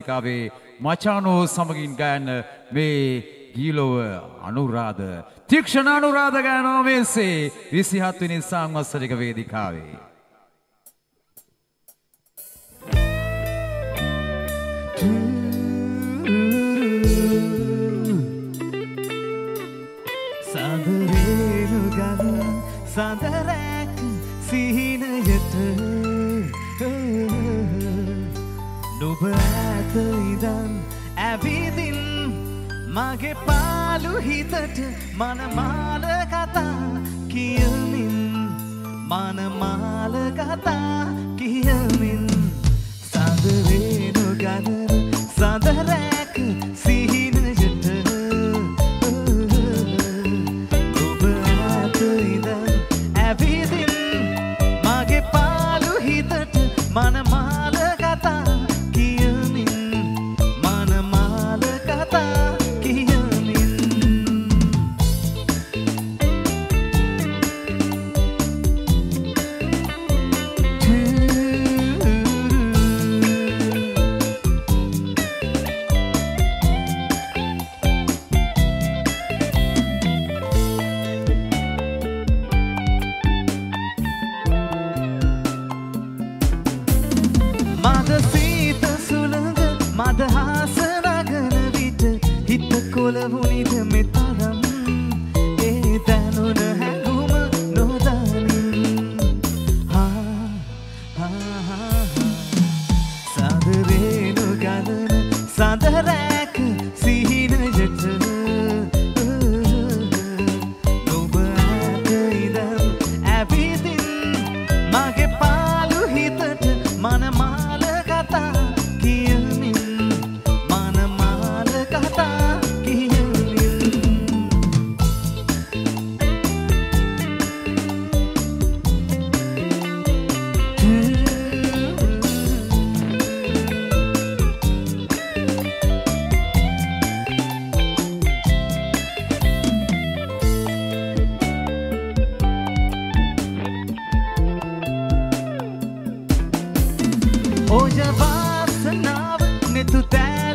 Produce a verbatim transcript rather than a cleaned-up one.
වේදිකාවේ මචානෝ සමගින් ගයන මේ ගීලොව අනුරාධ තීක්ෂණ අනුරාධ ගයනවා මේසේ විසිහත් වෙනි සංවත්සරික වේදිකාවේ. සඳරේනු ගන සඳරැක් සිහිනයට නුඹ ඇත ඉදන් ඇවිදින් මගේ පාලු හිතට මනමාල කතා කියමින් මනමාල කතා කියමින් සඳරේනු ගන සඳරැක් සිහිනයට නුඹ ඇත ඉදන් ඇවිදින් මගේ පාලු හිතට මනමාල කතා කියමින් මනමාල කතා කියමින් මද සීත සුළඟ මද හාස නගන විට හිත කොළවුනිද මෙතරම් ඒ දැනුන හැඟුම නොදනින් හා හා හා සඳරේනු ගලන සඳරැක සිහිනයට නුඹ ඇත ඉදන් ඇවිදින් මගේ පාලු හිතට මනමාල කතා කියමින් මනමාල කතා කියමින් ඔය වාසනාව නෙතු තෑ